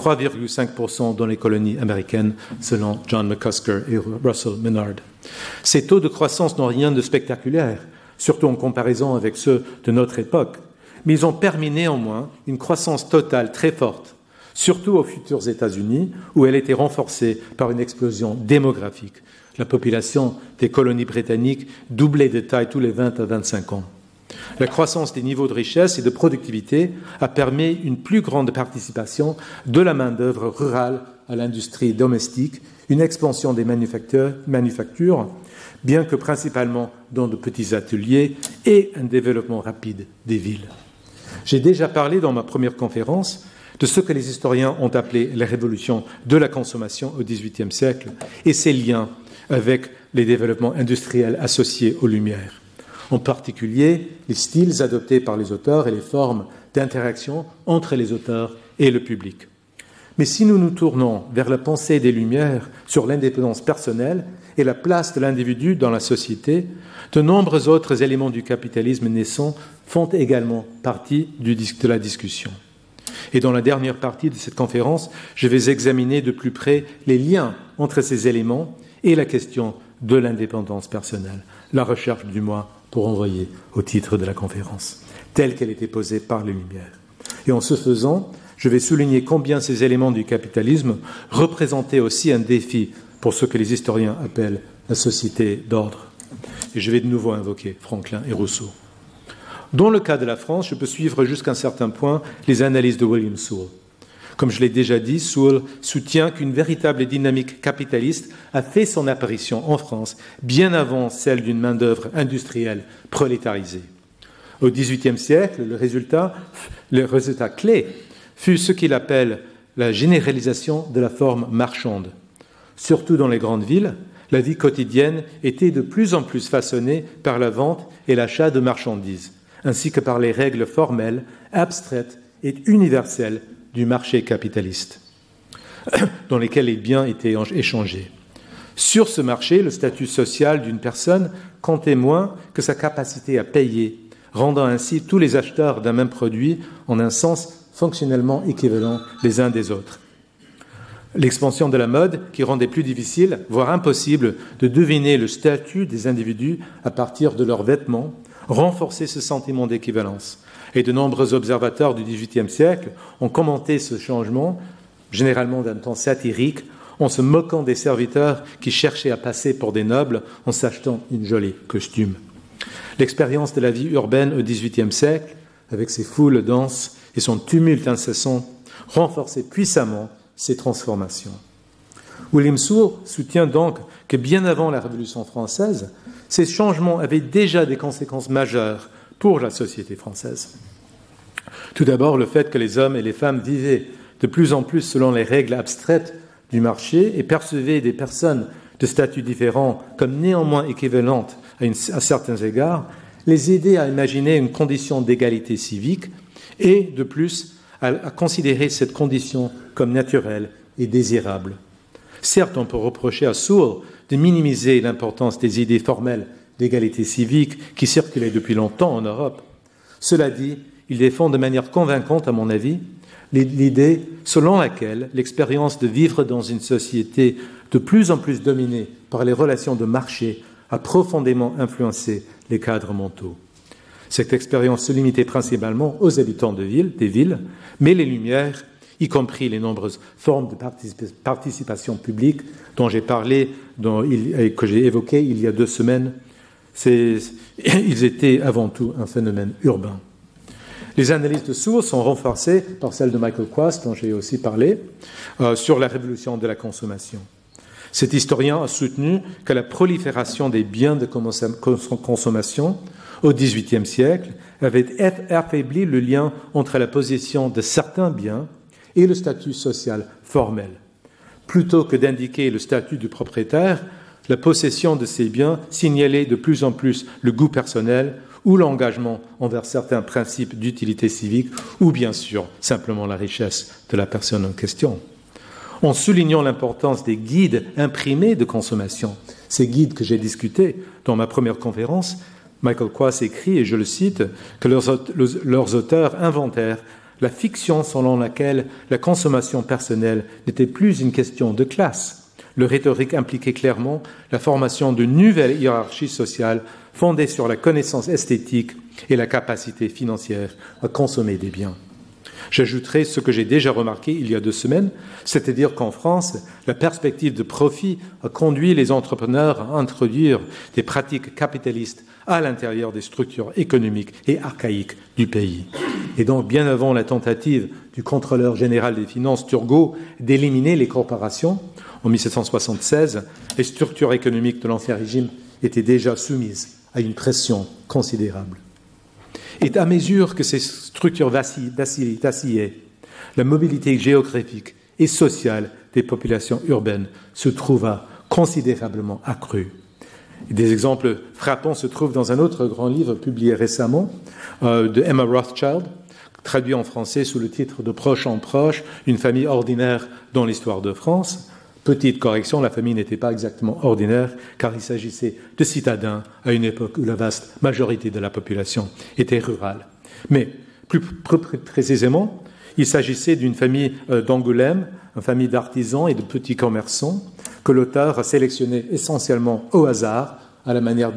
3,5% dans les colonies américaines, selon John McCusker et Russell Menard. Ces taux de croissance n'ont rien de spectaculaire, surtout en comparaison avec ceux de notre époque, mais ils ont permis néanmoins une croissance totale très forte, surtout aux futurs États-Unis, où elle était renforcée par une explosion démographique. La population des colonies britanniques doublait de taille tous les 20 à 25 ans. La croissance des niveaux de richesse et de productivité a permis une plus grande participation de la main-d'œuvre rurale à l'industrie domestique, une expansion des manufactures, bien que principalement dans de petits ateliers, et un développement rapide des villes. J'ai déjà parlé dans ma première conférence de ce que les historiens ont appelé la révolution de la consommation au XVIIIe siècle et ses liens avec les développements industriels associés aux Lumières. En particulier, les styles adoptés par les auteurs et les formes d'interaction entre les auteurs et le public. Mais si nous nous tournons vers la pensée des Lumières sur l'indépendance personnelle et la place de l'individu dans la société, de nombreux autres éléments du capitalisme naissant font également partie de la discussion. Et dans la dernière partie de cette conférence, je vais examiner de plus près les liens entre ces éléments et la question de l'indépendance personnelle, la recherche du moi pour envoyer au titre de la conférence, telle qu'elle était posée par les Lumières. Et en ce faisant, je vais souligner combien ces éléments du capitalisme représentaient aussi un défi pour ce que les historiens appellent la société d'ordre. Et je vais de nouveau invoquer Franklin et Rousseau. Dans le cas de la France, je peux suivre jusqu'à un certain point les analyses de William Sewell. Comme je l'ai déjà dit, Sewell soutient qu'une véritable dynamique capitaliste a fait son apparition en France bien avant celle d'une main-d'œuvre industrielle prolétarisée. Au XVIIIe siècle, le résultat clé fut ce qu'il appelle la généralisation de la forme marchande. Surtout dans les grandes villes, la vie quotidienne était de plus en plus façonnée par la vente et l'achat de marchandises, ainsi que par les règles formelles, abstraites et universelles du marché capitaliste, dans lesquels les biens étaient échangés. Sur ce marché, le statut social d'une personne comptait moins que sa capacité à payer, rendant ainsi tous les acheteurs d'un même produit en un sens fonctionnellement équivalent les uns des autres. L'expansion de la mode, qui rendait plus difficile, voire impossible, de deviner le statut des individus à partir de leurs vêtements, renforçait ce sentiment d'équivalence. Et de nombreux observateurs du XVIIIe siècle ont commenté ce changement, généralement d'un ton satirique, en se moquant des serviteurs qui cherchaient à passer pour des nobles en s'achetant une jolie costume. L'expérience de la vie urbaine au XVIIIe siècle, avec ses foules denses et son tumulte incessant, renforçait puissamment ces transformations. William Sewell soutient donc que bien avant la Révolution française, ces changements avaient déjà des conséquences majeures pour la société française. Tout d'abord, le fait que les hommes et les femmes vivaient de plus en plus selon les règles abstraites du marché et percevaient des personnes de statuts différents comme néanmoins équivalentes à certains égards, les aidait à imaginer une condition d'égalité civique et, de plus, à considérer cette condition comme naturelle et désirable. Certes, on peut reprocher à Sewell de minimiser l'importance des idées formelles d'égalité civique qui circulaient depuis longtemps en Europe. Cela dit, il défend de manière convaincante, à mon avis, l'idée selon laquelle l'expérience de vivre dans une société de plus en plus dominée par les relations de marché a profondément influencé les cadres mentaux. Cette expérience se limitait principalement aux habitants des villes, mais les Lumières, y compris les nombreuses formes de participation publique dont j'ai parlé et que j'ai évoquées il y a 2 semaines, ils étaient avant tout un phénomène urbain. Les analyses de Sewell sont renforcées par celles de Michael Quast, dont j'ai aussi parlé, sur la révolution de la consommation. Cet historien a soutenu que la prolifération des biens de consommation au XVIIIe siècle avait affaibli le lien entre la possession de certains biens et le statut social formel. Plutôt que d'indiquer le statut du propriétaire, la possession de ces biens signalait de plus en plus le goût personnel ou l'engagement envers certains principes d'utilité civique, ou bien sûr simplement la richesse de la personne en question. En soulignant l'importance des guides imprimés de consommation, ces guides que j'ai discutés dans ma première conférence, Michael Quast écrit, et je le cite, que leurs auteurs inventèrent la fiction selon laquelle la consommation personnelle n'était plus une question de classe. Le rhétorique impliquait clairement la formation d'une nouvelle hiérarchie sociale fondée sur la connaissance esthétique et la capacité financière à consommer des biens. J'ajouterai ce que j'ai déjà remarqué il y a 2 semaines, c'est-à-dire qu'en France, la perspective de profit a conduit les entrepreneurs à introduire des pratiques capitalistes à l'intérieur des structures économiques et archaïques du pays. Et donc, bien avant la tentative du contrôleur général des finances, Turgot, d'éliminer les corporations, en 1776, les structures économiques de l'Ancien Régime étaient déjà soumises à une pression considérable. Et à mesure que ces structures vacillaient, la mobilité géographique et sociale des populations urbaines se trouva considérablement accrue. Et des exemples frappants se trouvent dans un autre grand livre publié récemment de Emma Rothschild, traduit en français sous le titre de « Proche en proche, une famille ordinaire dans l'histoire de France ». Petite correction, la famille n'était pas exactement ordinaire, car il s'agissait de citadins à une époque où la vaste majorité de la population était rurale. Mais plus précisément, il s'agissait d'une famille d'Angoulême, une famille d'artisans et de petits commerçants, que l'auteur a sélectionné essentiellement au hasard, à la manière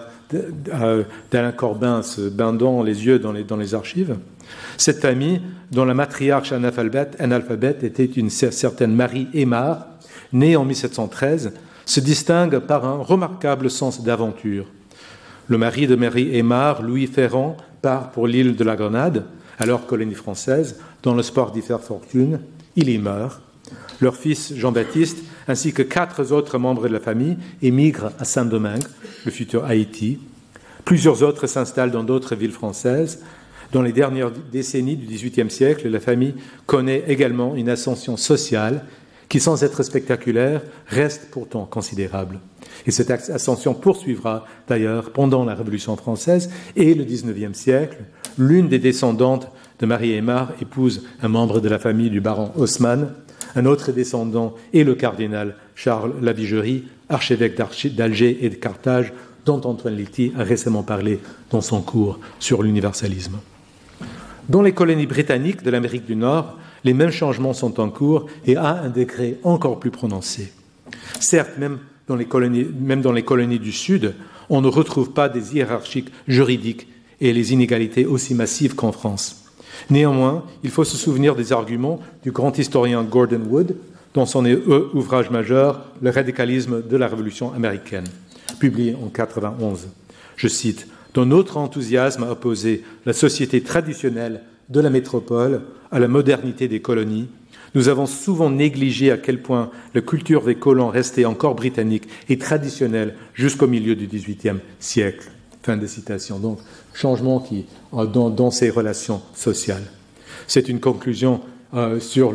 d'Alain Corbin se bandant les yeux dans les archives. Cette famille, dont la matriarche analphabète était une certaine Marie Aymard, née en 1713, se distingue par un remarquable sens d'aventure. Le mari de Marie Aymard, Louis Ferrand, part pour l'île de la Grenade, alors colonie française, dans l'espoir d'y faire fortune. Il y meurt. Leur fils Jean-Baptiste, ainsi que 4 autres membres de la famille, émigrent à Saint-Domingue, le futur Haïti. Plusieurs autres s'installent dans d'autres villes françaises. Dans les dernières décennies du XVIIIe siècle, la famille connaît également une ascension sociale qui, sans être spectaculaire, reste pourtant considérable. Et cette ascension poursuivra d'ailleurs pendant la Révolution française et le XIXe siècle. L'une des descendantes de Marie Aymard épouse un membre de la famille du baron Haussmann. Un autre descendant est le cardinal Charles Lavigerie, archevêque d'Alger et de Carthage, dont Antoine Lety a récemment parlé dans son cours sur l'universalisme. Dans les colonies britanniques de l'Amérique du Nord, les mêmes changements sont en cours et à un degré encore plus prononcé. Certes, même dans les colonies du Sud, on ne retrouve pas des hiérarchies juridiques et les inégalités aussi massives qu'en France. Néanmoins, il faut se souvenir des arguments du grand historien Gordon Wood dans son ouvrage majeur « Le radicalisme de la Révolution américaine », publié en 1991. Je cite, « Dans notre enthousiasme à opposer la société traditionnelle de la métropole à la modernité des colonies, nous avons souvent négligé à quel point la culture des colons restait encore britannique et traditionnelle jusqu'au milieu du XVIIIe siècle. » Fin de citation. Donc, changement qui dans ces relations sociales. C'est une conclusion sur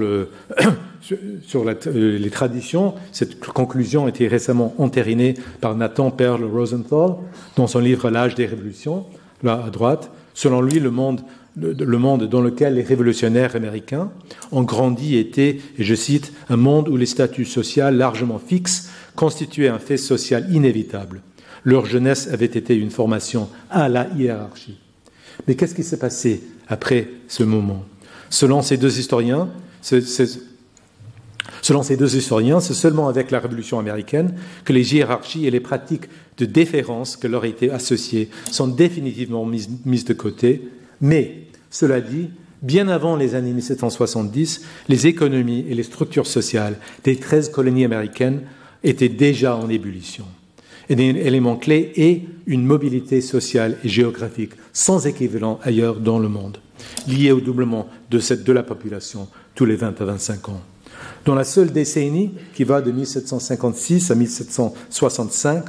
les traditions. Cette conclusion a été récemment entérinée par Nathan Pearl Rosenthal dans son livre « L'âge des révolutions », là à droite. Selon lui, le monde dans lequel les révolutionnaires américains ont grandi était, et je cite, « un monde où les statuts sociaux largement fixes constituaient un fait social inévitable. Leur jeunesse avait été une formation à la hiérarchie. » Mais qu'est-ce qui s'est passé après ce moment ? Selon ces deux historiens, c'est seulement avec la Révolution américaine que les hiérarchies et les pratiques de déférence que leur étaient associées sont définitivement mises de côté. Mais, cela dit, bien avant les années 1770, les économies et les structures sociales des 13 colonies américaines étaient déjà en ébullition. Et un élément clé est une mobilité sociale et géographique sans équivalent ailleurs dans le monde, liée au doublement de la population tous les 20 à 25 ans. Dans la seule décennie qui va de 1756 à 1765,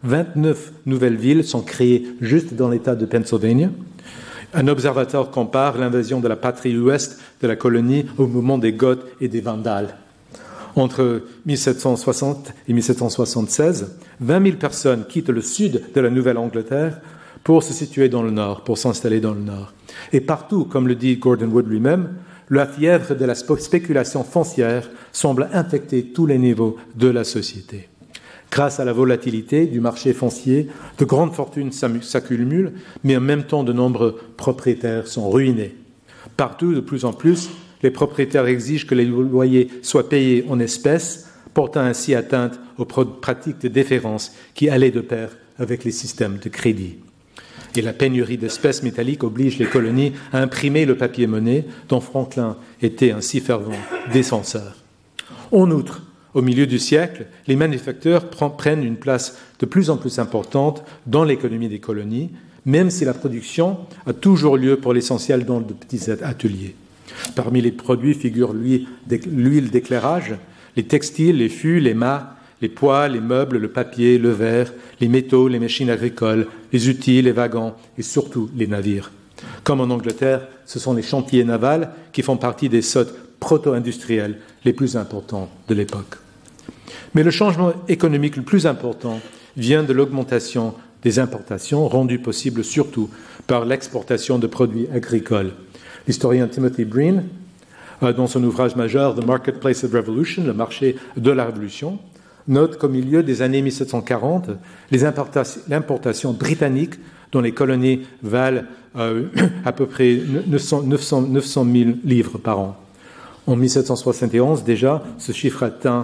29 nouvelles villes sont créées juste dans l'État de Pennsylvanie. Un observateur compare l'invasion de la patrie ouest de la colonie au mouvement des Goths et des Vandales. Entre 1760 et 1776, 20 000 personnes quittent le sud de la Nouvelle-Angleterre pour se situer dans le nord, pour s'installer dans le nord. Et partout, comme le dit Gordon Wood lui-même, la fièvre de la spéculation foncière semble infecter tous les niveaux de la société. Grâce à la volatilité du marché foncier, de grandes fortunes s'accumulent, mais en même temps de nombreux propriétaires sont ruinés. Partout, de plus en plus, les propriétaires exigent que les loyers soient payés en espèces, portant ainsi atteinte aux pratiques de déférence qui allaient de pair avec les systèmes de crédit. Et la pénurie d'espèces métalliques oblige les colonies à imprimer le papier-monnaie dont Franklin était un si fervent défenseur. En outre, au milieu du siècle, les manufactures prennent une place de plus en plus importante dans l'économie des colonies, même si la production a toujours lieu pour l'essentiel dans de petits ateliers. Parmi les produits figurent l'huile d'éclairage, les textiles, les fûts, les mâts, les poids, les meubles, le papier, le verre, les métaux, les machines agricoles, les outils, les wagons et surtout les navires. Comme en Angleterre, ce sont les chantiers navals qui font partie des sots proto-industriels les plus importants de l'époque. Mais le changement économique le plus important vient de l'augmentation des importations, rendues possibles surtout par l'exportation de produits agricoles. L'historien Timothy Breen, dans son ouvrage majeur « The Marketplace of Revolution », le marché de la Révolution, note qu'au milieu des années 1740, l'importation britannique dont les colonies valent à peu près 900 000 livres par an. En 1771, déjà, ce chiffre atteint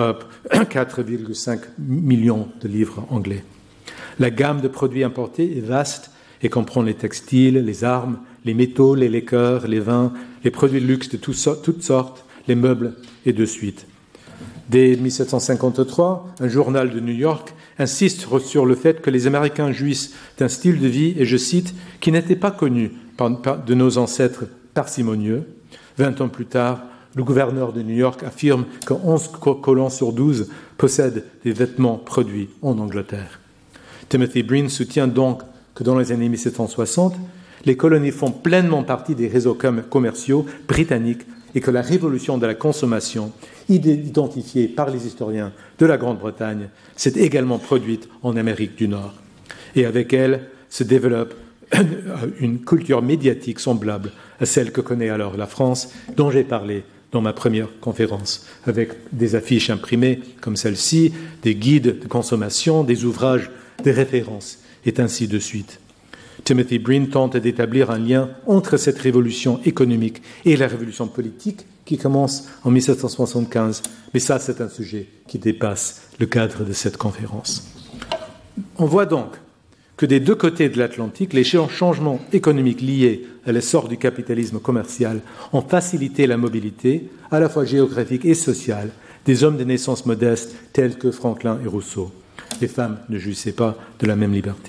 4,5 millions de livres anglais. La gamme de produits importés est vaste et comprend les textiles, les armes, les métaux, les liqueurs, les vins, les produits de luxe de toutes sortes, les meubles et de suite. Dès 1753, un journal de New York insiste sur le fait que les Américains jouissent d'un style de vie, et je cite, qui n'était pas connu de nos ancêtres parcimonieux. 20 ans plus tard, le gouverneur de New York affirme que 11 colons sur 12 possèdent des vêtements produits en Angleterre. Timothy Breen soutient donc que dans les années 1760, les colonies font pleinement partie des réseaux commerciaux britanniques et que la révolution de la consommation, identifiée par les historiens de la Grande-Bretagne, s'est également produite en Amérique du Nord. Et avec elle se développe une culture médiatique semblable à celle que connaît alors la France, dont j'ai parlé dans ma première conférence, avec des affiches imprimées comme celle-ci, des guides de consommation, des ouvrages de référence, et ainsi de suite. Timothy Breen tente d'établir un lien entre cette révolution économique et la révolution politique qui commence en 1775. Mais ça, c'est un sujet qui dépasse le cadre de cette conférence. On voit donc que des deux côtés de l'Atlantique, les changements économiques liés à l'essor du capitalisme commercial ont facilité la mobilité, à la fois géographique et sociale, des hommes de naissance modeste tels que Franklin et Rousseau. Les femmes ne jouissaient pas de la même liberté.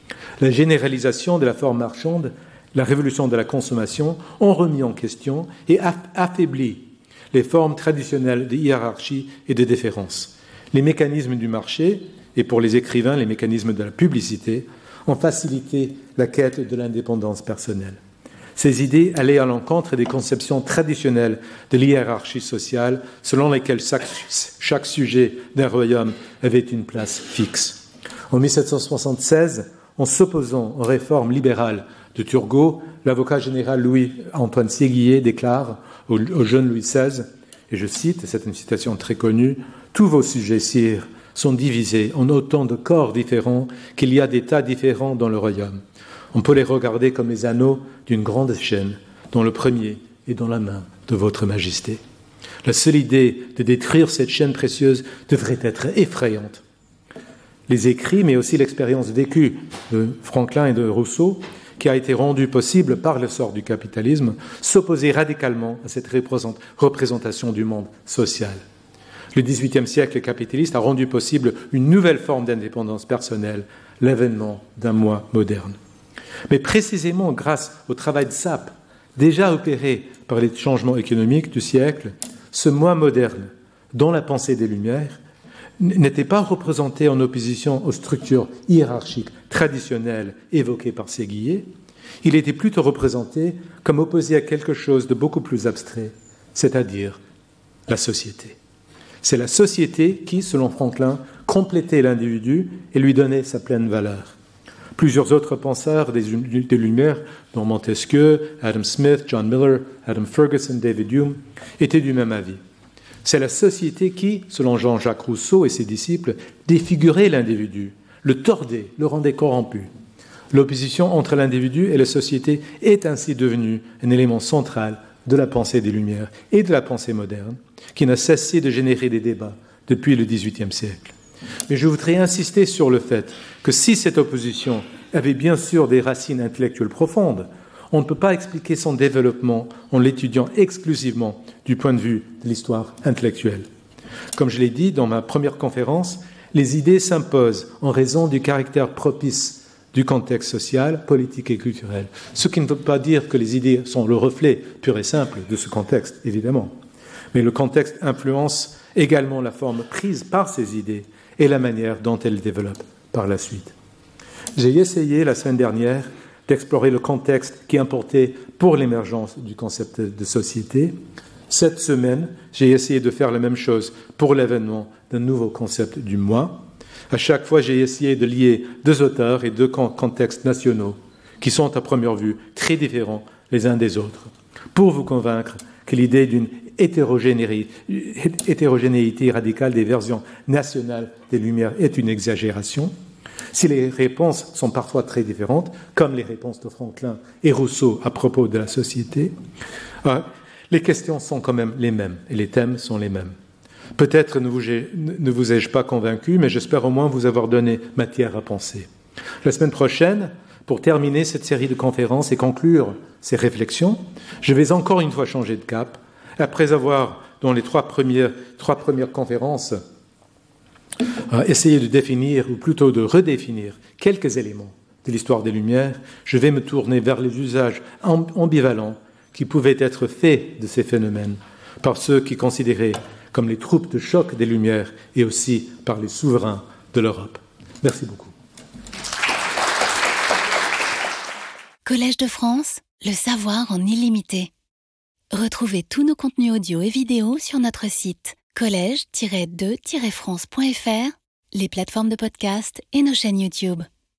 La généralisation de la forme marchande, la révolution de la consommation ont remis en question et affaibli les formes traditionnelles de hiérarchie et de déférence. Les mécanismes du marché, et pour les écrivains, les mécanismes de la publicité, ont facilité la quête de l'indépendance personnelle. Ces idées allaient à l'encontre des conceptions traditionnelles de l'hiérarchie sociale selon lesquelles chaque sujet d'un royaume avait une place fixe. En 1776, en s'opposant aux réformes libérales de Turgot, l'avocat général Louis-Antoine Séguier déclare au jeune Louis XVI, et je cite, c'est une citation très connue, « Tous vos sujets, sire, sont divisés en autant de corps différents qu'il y a d'états différents dans le royaume. On peut les regarder comme les anneaux d'une grande chaîne, dont le premier est dans la main de votre majesté. La seule idée de détruire cette chaîne précieuse devrait être effrayante. » Les écrits, mais aussi l'expérience vécue de Franklin et de Rousseau, qui a été rendue possible par l'essor du capitalisme, s'opposaient radicalement à cette représentation du monde social. Le XVIIIe siècle capitaliste a rendu possible une nouvelle forme d'indépendance personnelle, l'avènement d'un moi moderne. Mais précisément grâce au travail de sape, déjà opéré par les changements économiques du siècle, ce moi moderne, dans la pensée des Lumières, n'était pas représenté en opposition aux structures hiérarchiques traditionnelles évoquées par Séguier, il était plutôt représenté comme opposé à quelque chose de beaucoup plus abstrait, c'est-à-dire la société. C'est la société qui, selon Franklin, complétait l'individu et lui donnait sa pleine valeur. Plusieurs autres penseurs des Lumières, dont Montesquieu, Adam Smith, John Miller, Adam Ferguson, David Hume, étaient du même avis. C'est la société qui, selon Jean-Jacques Rousseau et ses disciples, défigurait l'individu, le tordait, le rendait corrompu. L'opposition entre l'individu et la société est ainsi devenue un élément central de la pensée des Lumières et de la pensée moderne, qui n'a cessé de générer des débats depuis le XVIIIe siècle. Mais je voudrais insister sur le fait que si cette opposition avait bien sûr des racines intellectuelles profondes, on ne peut pas expliquer son développement en l'étudiant exclusivement du point de vue de l'histoire intellectuelle. Comme je l'ai dit dans ma première conférence, les idées s'imposent en raison du caractère propice du contexte social, politique et culturel. Ce qui ne veut pas dire que les idées sont le reflet pur et simple de ce contexte, évidemment. Mais le contexte influence également la forme prise par ces idées et la manière dont elles développent par la suite. J'ai essayé la semaine dernière d'explorer le contexte qui importait pour l'émergence du concept de société. Cette semaine, j'ai essayé de faire la même chose pour l'avènement d'un nouveau concept du moi. À chaque fois, j'ai essayé de lier deux auteurs et deux contextes nationaux qui sont à première vue très différents les uns des autres, pour vous convaincre que l'idée d'une hétérogénéité radicale des versions nationales des Lumières est une exagération. Si les réponses sont parfois très différentes, comme les réponses de Franklin et Rousseau à propos de la société, les questions sont quand même les mêmes et les thèmes sont les mêmes. Peut-être ne vous ai-je pas convaincu, mais j'espère au moins vous avoir donné matière à penser. La semaine prochaine, pour terminer cette série de conférences et conclure ces réflexions, je vais encore une fois changer de cap. Après avoir, dans les trois premières conférences, essayé de définir, ou plutôt de redéfinir, quelques éléments de l'histoire des Lumières, je vais me tourner vers les usages ambivalents qui pouvaient être faits de ces phénomènes par ceux qui considéraient comme les troupes de choc des Lumières et aussi par les souverains de l'Europe. Merci beaucoup. Collège de France, le savoir en illimité. Retrouvez tous nos contenus audio et vidéo sur notre site collège-2-france.fr, les plateformes de podcast et nos chaînes YouTube.